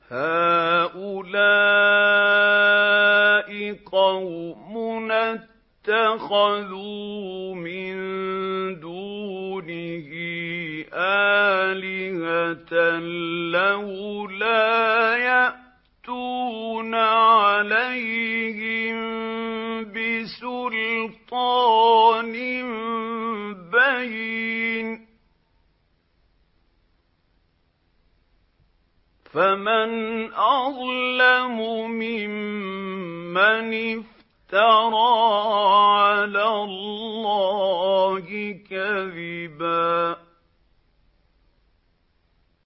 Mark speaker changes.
Speaker 1: هَٰؤُلَاءِ قَوْمُنَا اتَّخَذُوا مِن دُونِهِ آلِهَةً لَّوْلَا يَأْتُونَ عَلَيْهِم بِسُلْطَانٍ بَيِّنٍ فَمَنْ أَظْلَمُ مِمَّنِ افْتَرَىٰ